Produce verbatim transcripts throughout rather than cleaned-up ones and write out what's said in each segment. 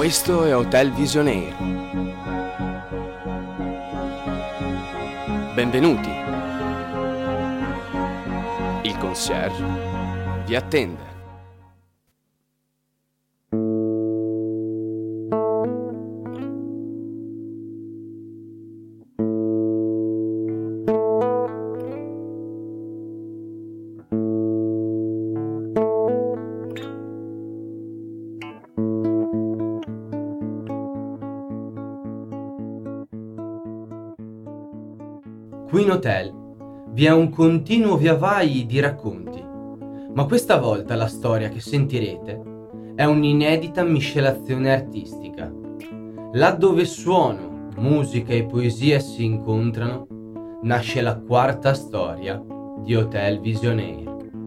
Questo è Hotel Visionaire. Benvenuti. Il concierge vi attende. Qui in hotel vi è un continuo via vai di racconti, ma questa volta la storia che sentirete è un'inedita miscelazione artistica. Là dove suono, musica e poesia si incontrano, nasce la quarta storia di Hotel Visionaire.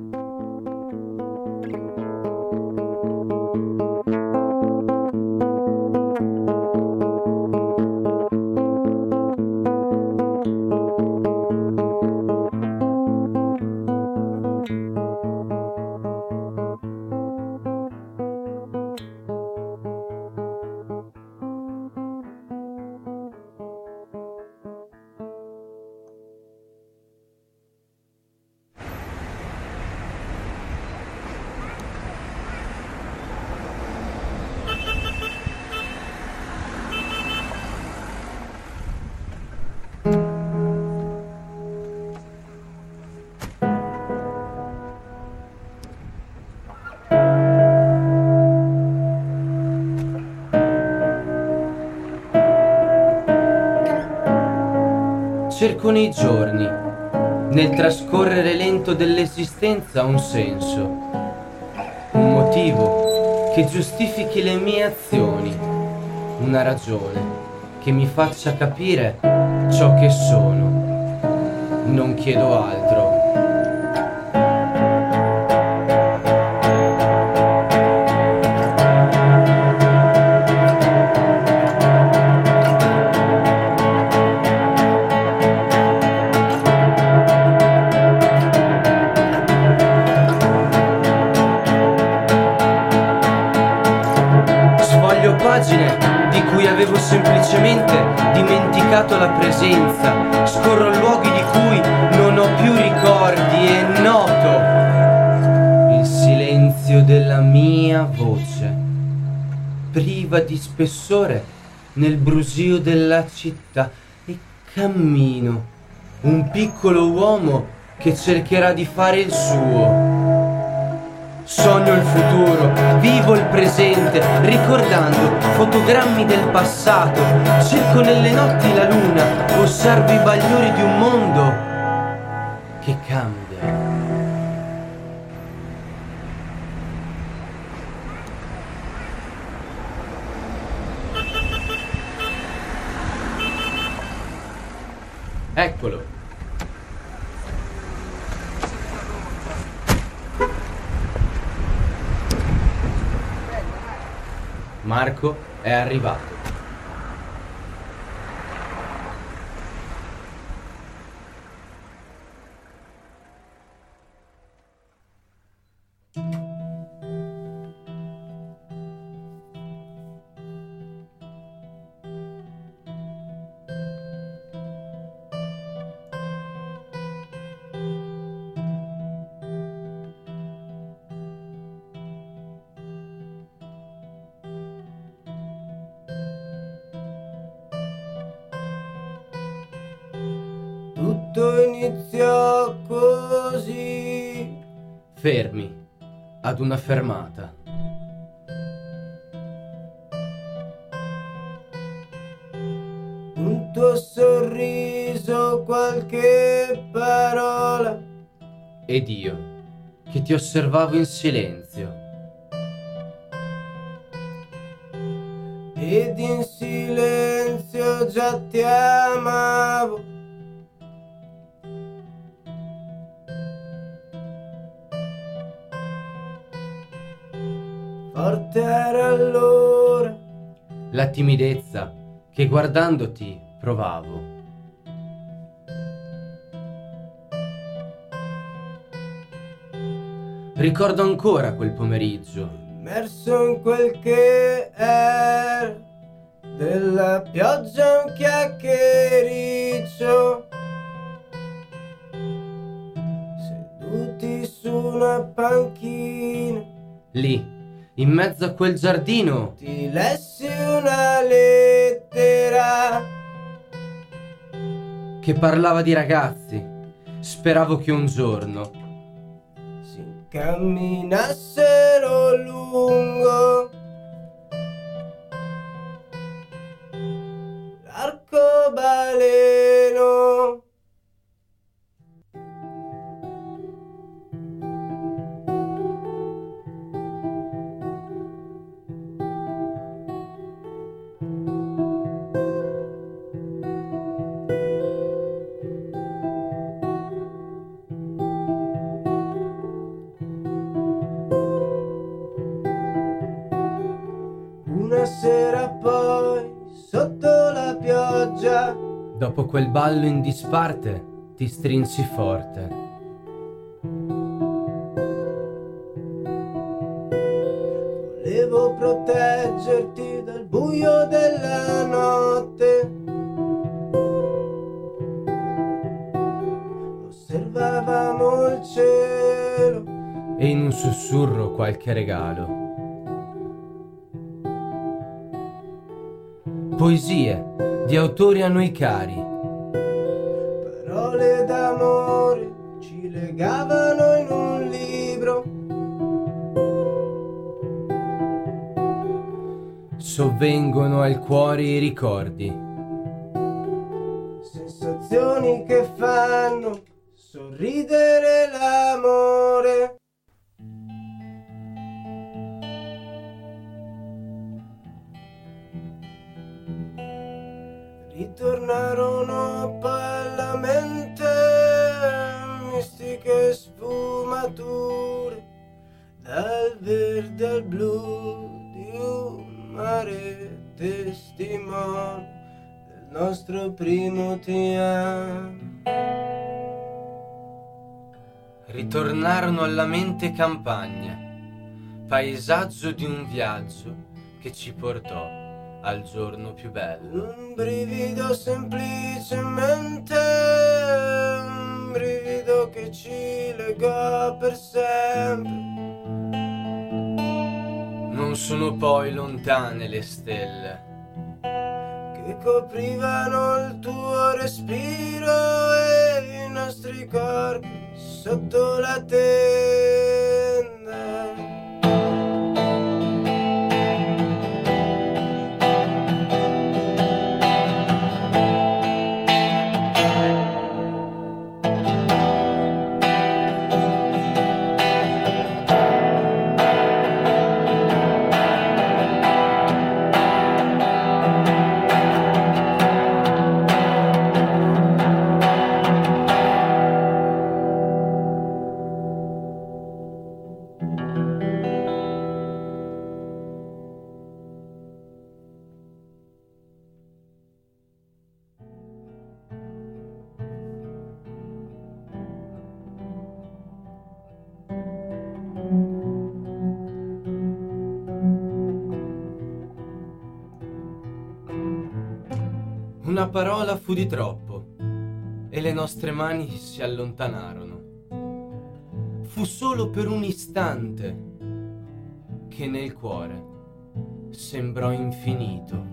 Cerco nei giorni, nel trascorrere lento dell'esistenza, un senso, un motivo che giustifichi le mie azioni, una ragione che mi faccia capire ciò che sono. Non chiedo altro. Pagine di cui avevo semplicemente dimenticato la presenza, scorro luoghi di cui non ho più ricordi e noto il silenzio della mia voce, priva di spessore nel brusio della città, e cammino, un piccolo uomo che cercherà di fare il suo. Sogno il futuro, vivo il presente, ricordando fotogrammi del passato. Cerco nelle notti la luna, osservo i bagliori di un mondo che cambia. Eccolo. Marco è arrivato. Tutto iniziò così. Fermi ad una fermata. Un tuo sorriso, qualche parola, Ed io che ti osservavo in silenzio. ed in silenzio già ti amavo. Forte era allora La timidezza che guardandoti provavo. Ricordo ancora quel pomeriggio, immerso in quel che era, della pioggia un chiacchiericcio, seduti su una panchina. Lì, in mezzo a quel giardino, ti lessi una lettera che parlava di ragazzi. Speravo che un giorno si incamminassero lungo l'arcobaleno. Una sera poi, sotto la pioggia, dopo quel ballo in disparte, ti strinsi forte. volevo proteggerti dal buio della notte. Osservavamo il cielo E in un sussurro qualche regalo. Poesie di autori a noi cari. parole d'amore ci legavano in un libro. Sovvengono al cuore i ricordi. Sensazioni che fanno sorridere l'amore. Ritornarono poi alla mente mistiche sfumature, dal verde al blu di un mare testimone del nostro primo ti amo. Ritornarono alla mente campagne, paesaggio di un viaggio che ci portò al giorno più bello. Un brivido semplicemente, un brivido che ci legò per sempre. Non sono poi lontane le stelle Che coprivano il tuo respiro e i nostri corpi sotto la tenda. Una parola fu di troppo e le nostre mani si allontanarono. Fu solo per un istante che nel cuore sembrò infinito.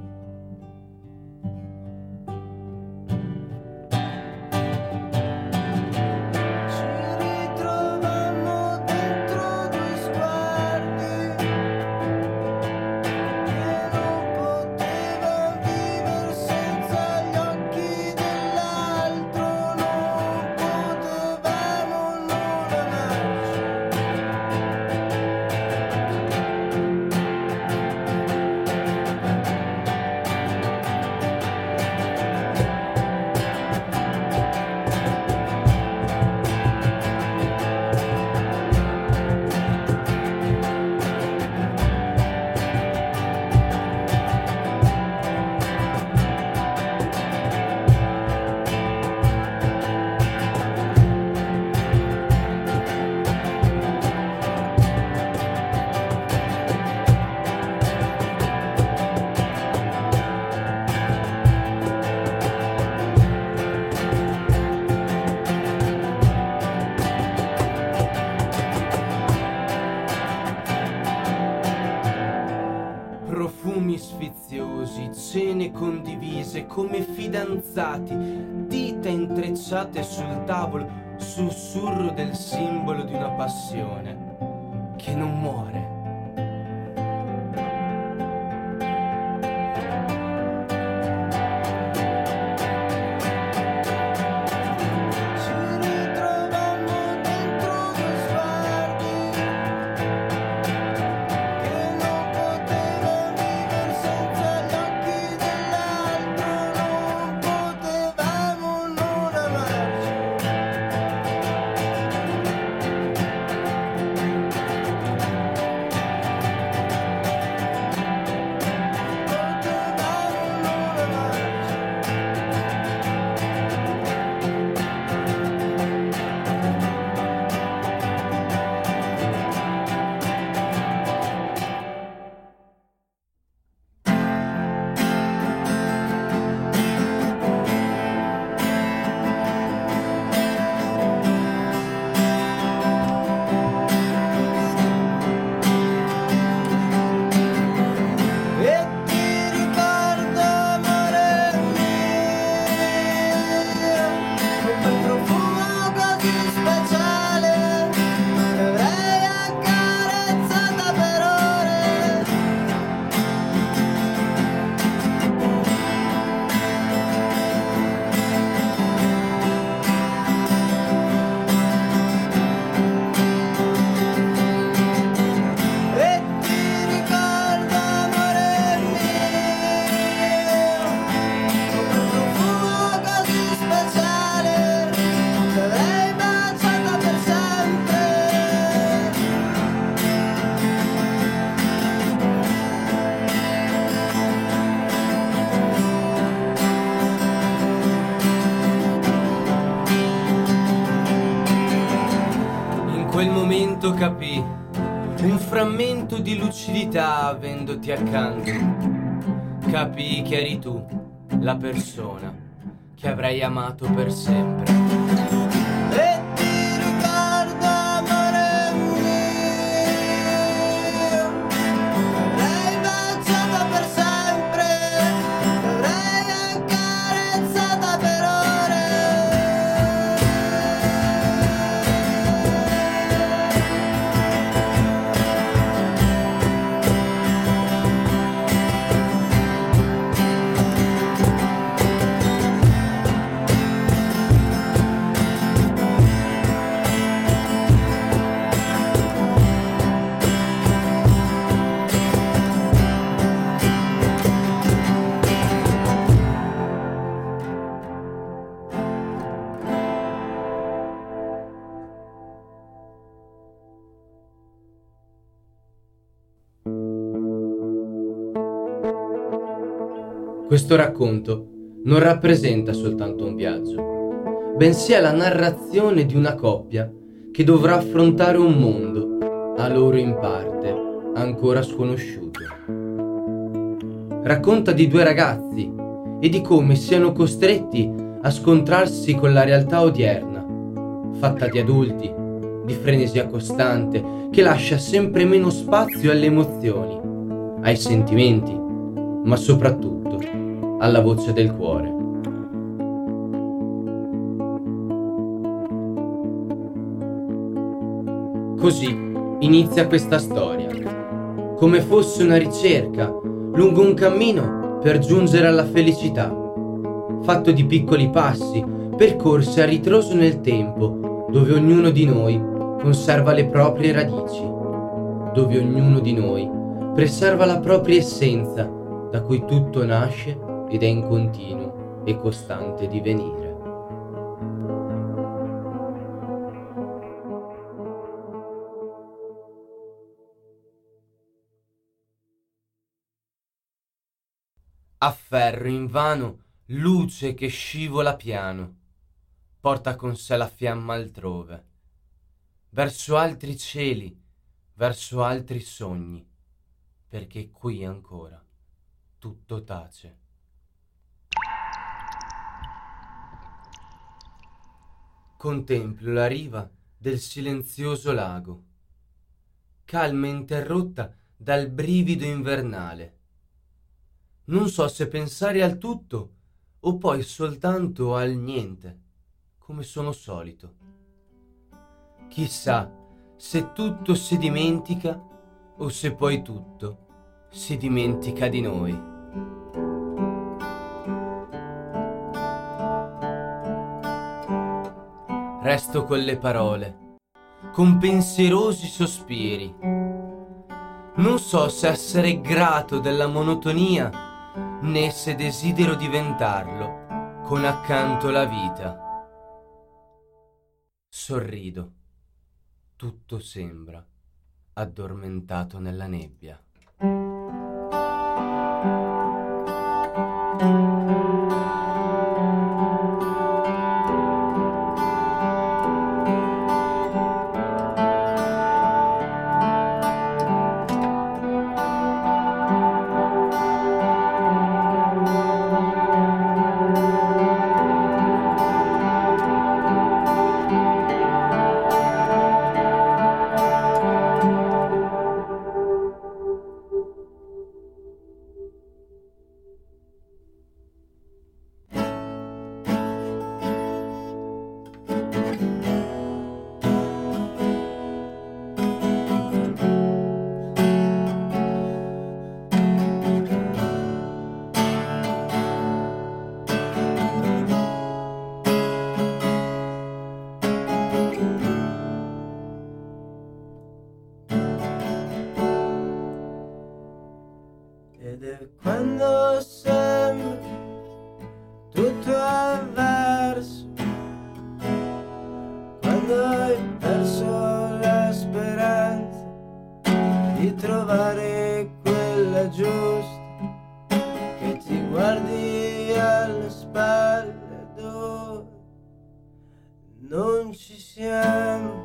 condivise come fidanzati, dita intrecciate sul tavolo, sussurro del simbolo di una passione che non muore. Capì un frammento di lucidità avendoti accanto. Capì che eri tu, la persona che avrei amato per sempre. E ti ricordo, amore mio, l'avrei baciata per sempre, l'avrei accarezzata per ore. Questo racconto non rappresenta soltanto un viaggio, bensì è la narrazione di una coppia che dovrà affrontare un mondo, a loro in parte, ancora sconosciuto. Racconta di due ragazzi e di come siano costretti a scontrarsi con la realtà odierna, fatta di adulti, di frenesia costante che lascia sempre meno spazio alle emozioni, ai sentimenti, ma soprattutto alla voce del cuore. Così inizia questa storia, come fosse una ricerca lungo un cammino per giungere alla felicità, fatto di piccoli passi percorsi a ritroso nel tempo, dove ognuno di noi conserva le proprie radici, dove ognuno di noi preserva la propria essenza, da cui tutto nasce ed è in continuo e costante divenire. Afferro invano luce che scivola piano, porta con sé la fiamma altrove, verso altri cieli, verso altri sogni, perché qui ancora tutto tace. Contemplo la riva del silenzioso lago, calma interrotta dal brivido invernale. Non so se pensare al tutto o poi soltanto al niente, come sono solito. Chissà se tutto si dimentica o se poi tutto si dimentica di noi. Resto con le parole, con pensierosi sospiri. Non so se essere grato della monotonia, né se desidero diventarlo con accanto la vita. Sorrido, tutto sembra addormentato nella nebbia. Ed è quando sembra tutto avverso, quando hai perso la speranza di trovare quella giusta, che ti guardi alle spalle dove non ci siamo.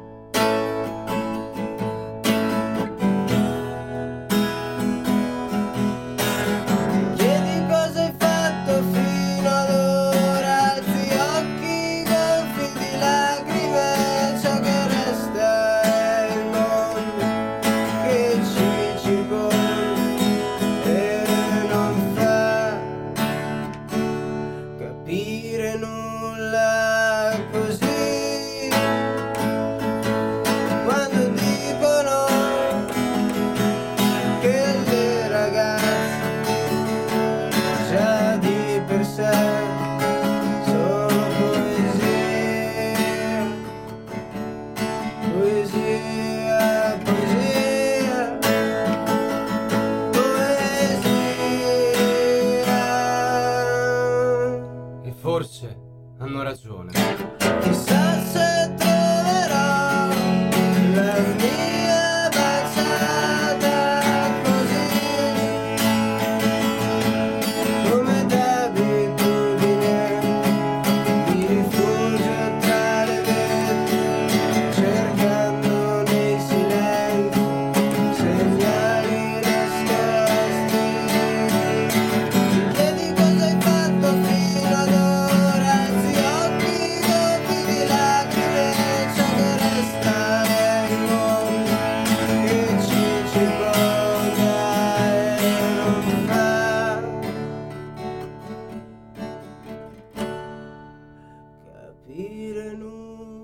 Capire nulla così, quando dicono che le ragazze già di per sé sono poesia, poesia, poesia, poesia. E forse hanno ragione. Chissà se troverò la mia baciata così, come d'abitudine mi rifugio tra le vette, cercando nei silenzi segnali nascosti. Ti chiedi cosa hai fatto fino ad ora, zi occhi gonfi di lacrime, ciò che resta del mondo che ci circonda e non fa capire nulla.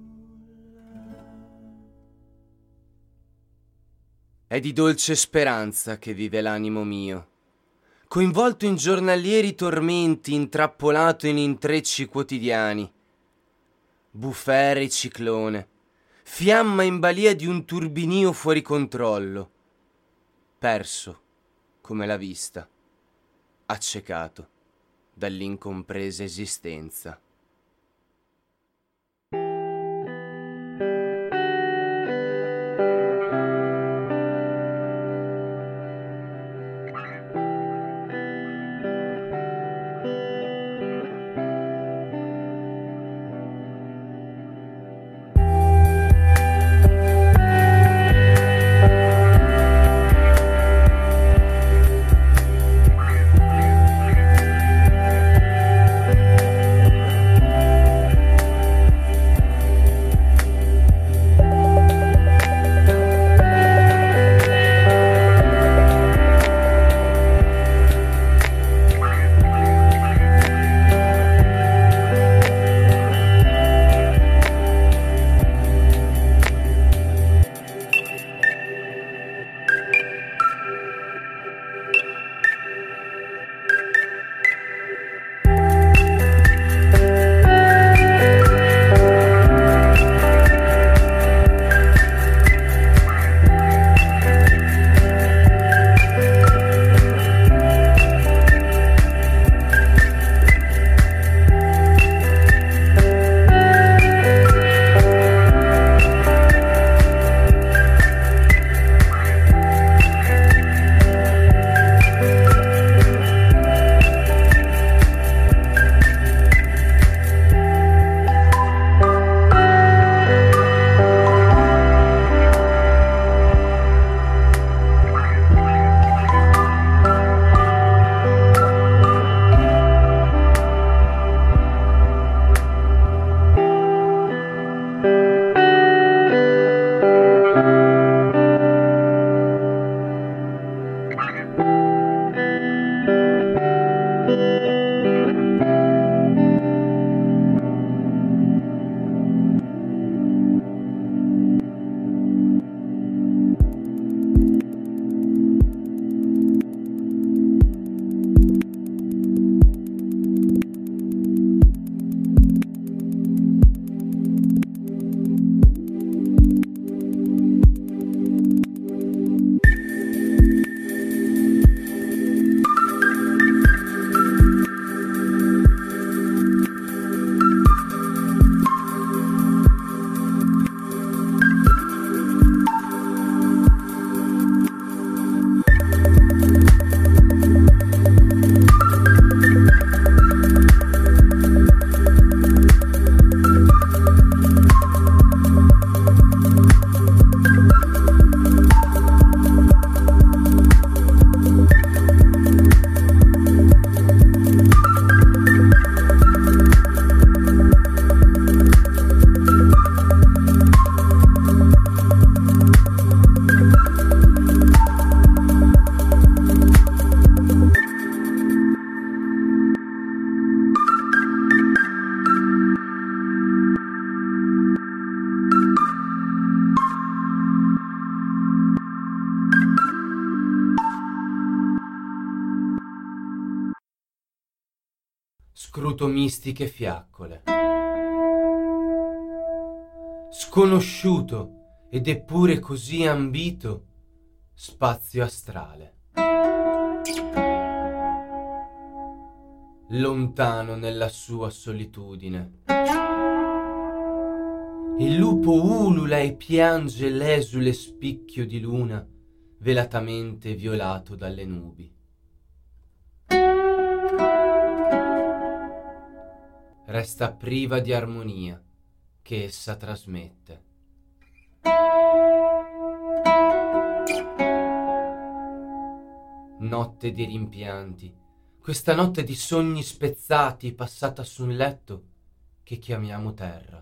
È di dolce speranza che vive l'animo mio, coinvolto in giornalieri tormenti, intrappolato in intrecci quotidiani. Bufera e ciclone, fiamma in balia di un turbinio fuori controllo, perso come la vista, accecato dall'incompresa esistenza. scruto mistiche fiaccole. Sconosciuto ed eppure così ambito spazio astrale. Lontano nella sua solitudine. Il lupo ulula e piange l'esule spicchio di luna velatamente violato dalle nubi. Resta priva di armonia che essa trasmette. Notte di rimpianti, questa notte di sogni spezzati passata su un letto che chiamiamo terra.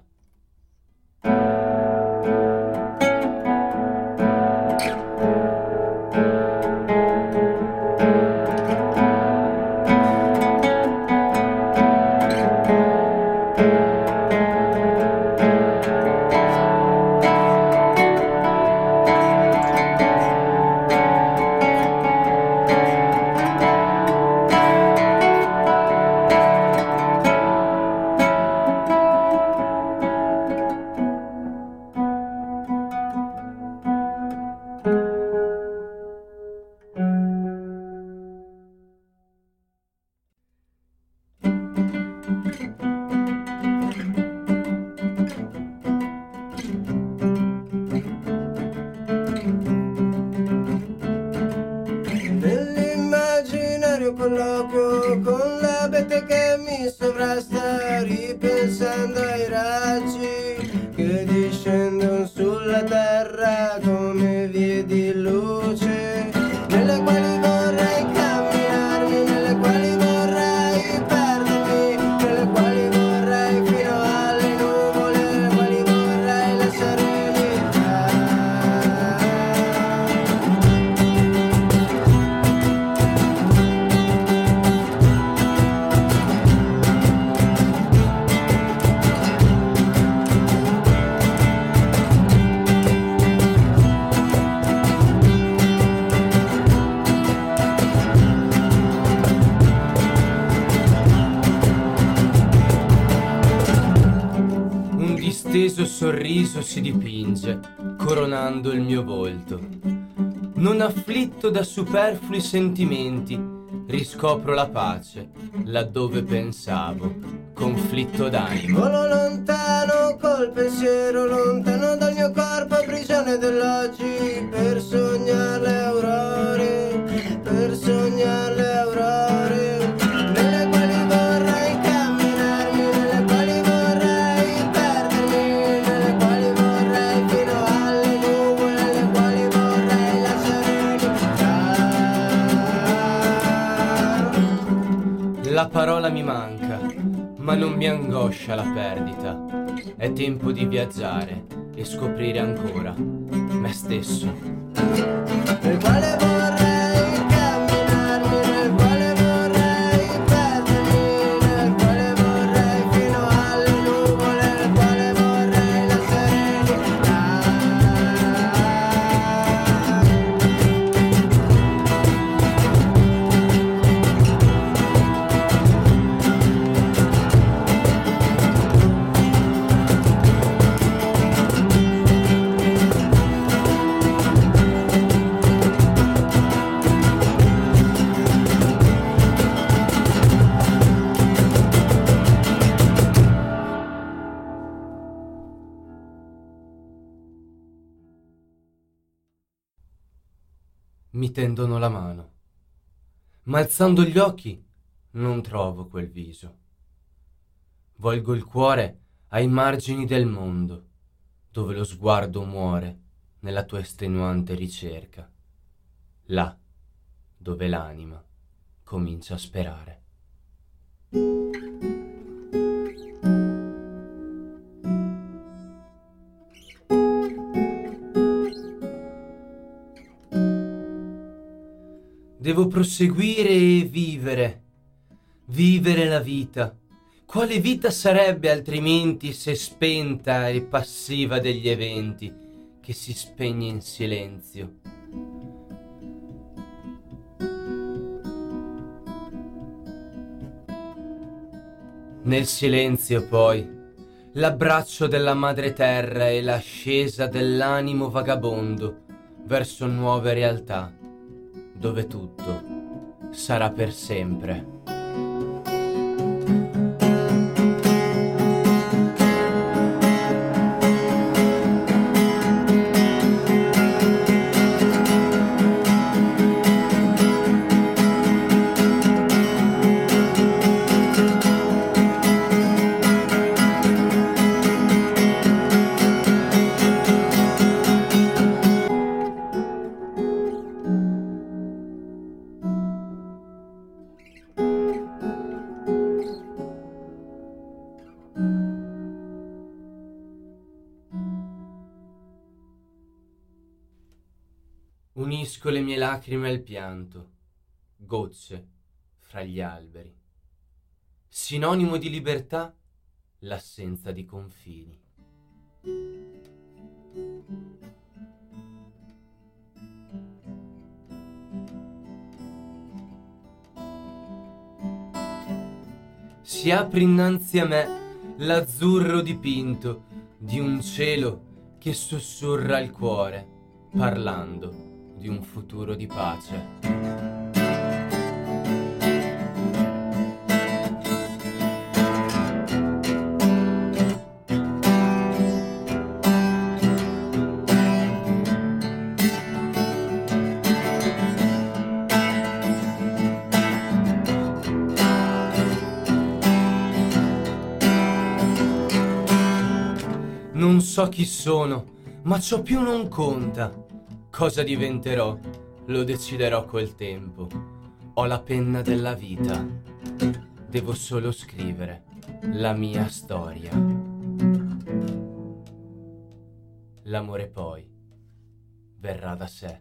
Colloquio con l'abete che mi sovrasta, ripensando ai raggi che discendono sulla terra come vie di luce, nelle quali vorrei camminarmi, nelle quali vorrei perdermi, nelle quali vorrei fino alle nuvole, nelle quali vorrei la serenità. Disteso sorriso si dipinge, coronando il mio volto. Non afflitto da superflui sentimenti, riscopro la pace, laddove pensavo, conflitto d'animo. Volo lontano col pensiero, lontano dal mio corpo, prigione dell'oggi, per sognare le aurore, per sognare le aurore, nelle quali vorrei camminarmi, nelle quali vorrei perdermi, nelle quali vorrei fino alle nuvole, nelle quali vorrei la serenità. La parola mi manca, ma non mi angoscia la perdita. È tempo di viaggiare e scoprire ancora me stesso. Nel quale vorrei camminarmi, nel quale vorrei perdermi, nel quale vorrei fino alle nuvole, nel quale vorrei la serenità. Mi tendono la mano, ma alzando gli occhi non trovo quel viso. Volgo il cuore ai margini del mondo, dove lo sguardo muore nella tua estenuante ricerca, là dove l'anima comincia a sperare. Devo proseguire e vivere, vivere la vita. Quale vita sarebbe altrimenti se spenta e passiva degli eventi, che si spegne in silenzio? Nel silenzio poi, l'abbraccio della madre terra e l'ascesa dell'animo vagabondo verso nuove realtà, dove tutto sarà per sempre. Unisco le mie lacrime al pianto, gocce fra gli alberi. Sinonimo di libertà, l'assenza di confini. Si apre innanzi a me l'azzurro dipinto di un cielo che sussurra al cuore, parlando di un futuro di pace. Non so chi sono, ma ciò più non conta. Cosa diventerò, lo deciderò col tempo. Ho la penna della vita. Devo solo scrivere la mia storia. L'amore poi verrà da sé.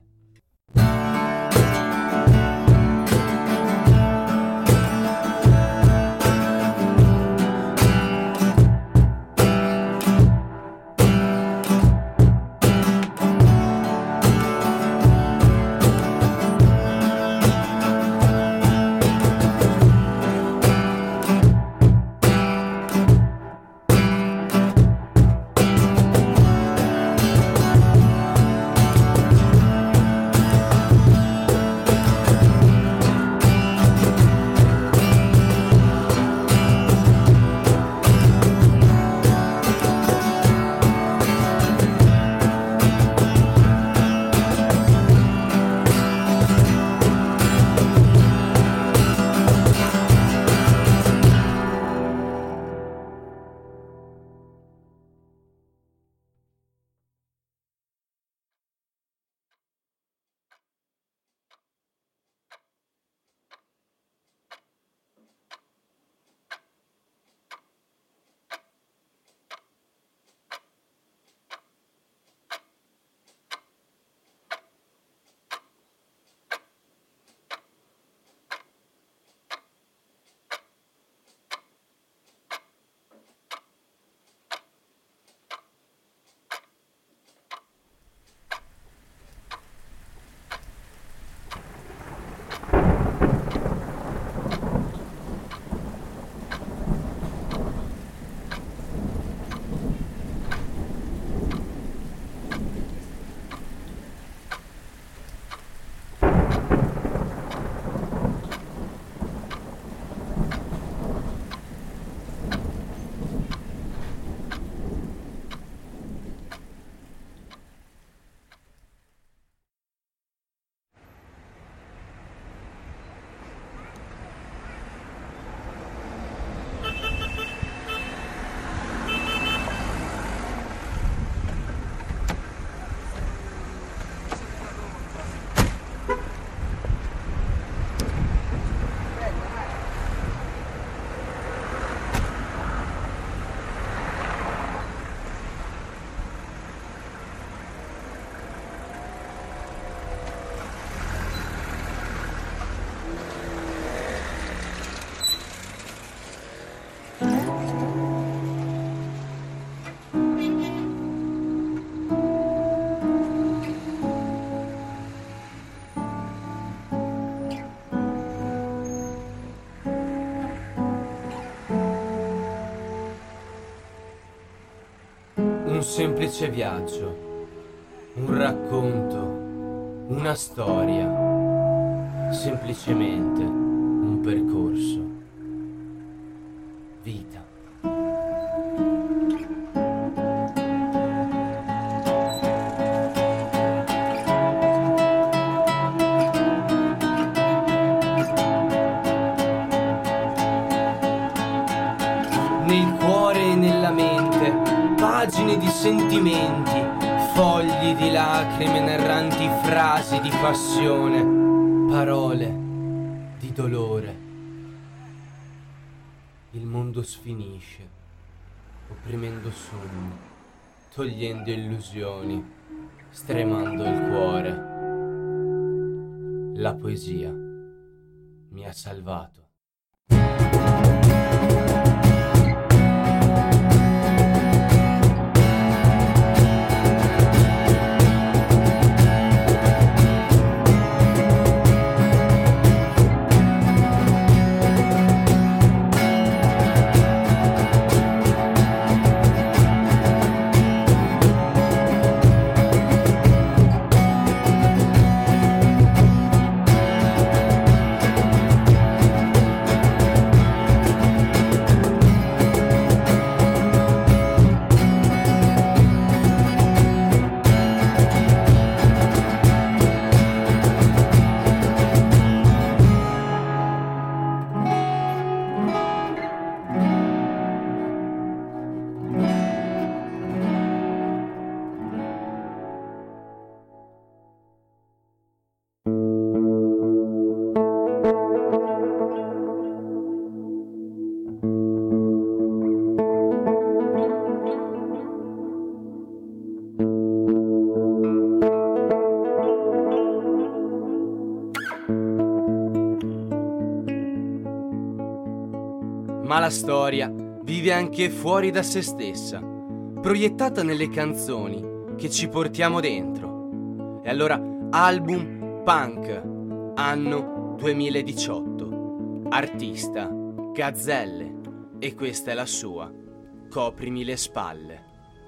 un semplice viaggio, un racconto, una storia, semplicemente un percorso. Vita. Nel cuore e nella mente, pagine di sentimenti, fogli di lacrime, narranti frasi di passione, parole di dolore. Il mondo sfinisce, opprimendo sogni, togliendo illusioni, stremando il cuore. La poesia mi ha salvato. Ma la storia vive anche fuori da se stessa, proiettata nelle canzoni che ci portiamo dentro. E allora, album punk, anno duemiladiciotto, artista Gazzelle, e questa è la sua, Coprimi le spalle.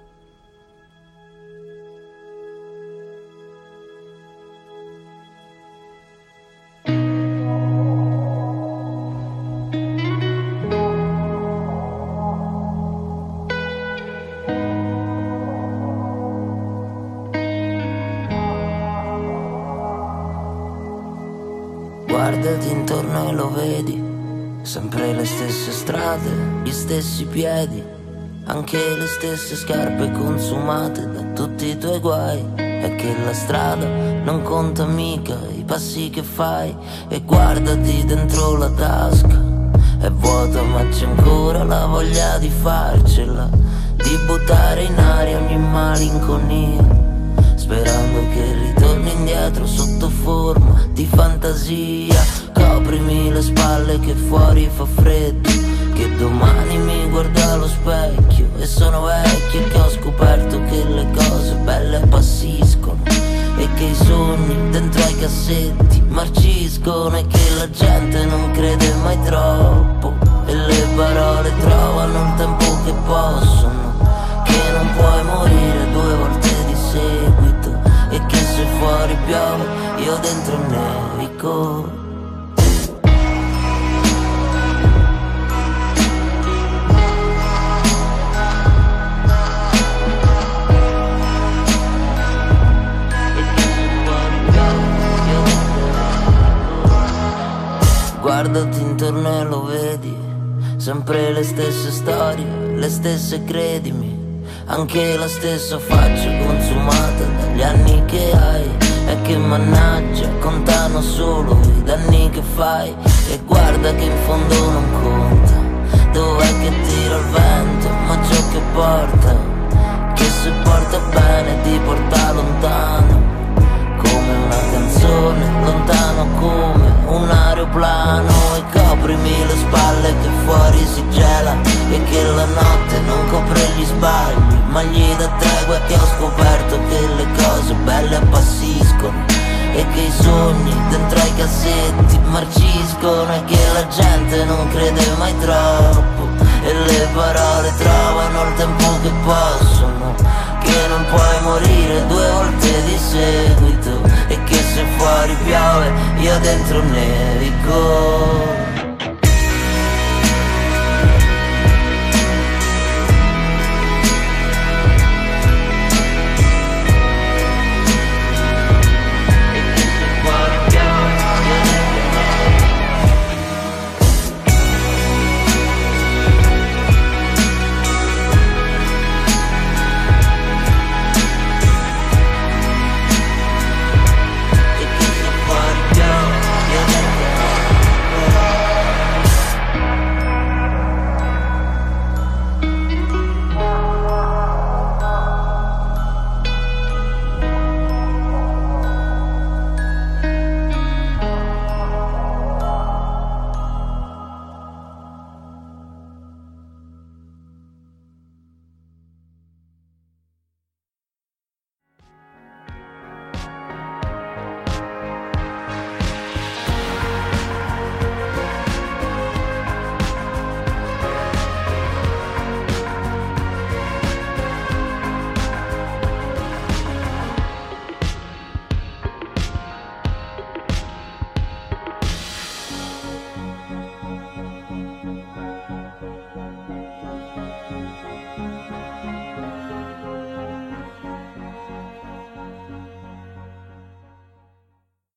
Guardati intorno e lo vedi, sempre le stesse strade, gli stessi piedi, anche le stesse scarpe consumate da tutti i tuoi guai. È che la strada non conta mica i passi che fai. E guardati dentro la tasca, è vuota ma c'è ancora la voglia di farcela, di buttare in aria ogni malinconia, sperando che ritorni indietro sotto forma di fantasia. Coprimi le spalle che fuori fa freddo, che domani mi guarda allo specchio e sono vecchio, e che ho scoperto che le cose belle appassiscono e che i sogni dentro ai cassetti marciscono, e che la gente non crede mai troppo e le parole trovano il tempo che possono, che non puoi morire due volte di seguito, e che se fuori piove io dentro nevico. Guardati intorno e lo vedi, sempre le stesse storie, le stesse credimi, anche la stessa faccia consumata dagli anni che hai. E che mannaggia, contano solo i danni che fai. E guarda che in fondo non conta dov'è che tira il vento, ma ciò che porta, che se porta bene ti porta lontano, come una canzone, lontano come un aeroplano. E coprimi le spalle che fuori si gela, e che la notte non copre gli sbagli, ma gli dà tregua, che ho scoperto che le cose belle appassiscono, e che i sogni dentro ai cassetti marciscono, e che la gente non crede mai troppo e le parole trovano il tempo che possono, che non puoi morire due volte di seguito, e che se fuori piove io dentro nevico.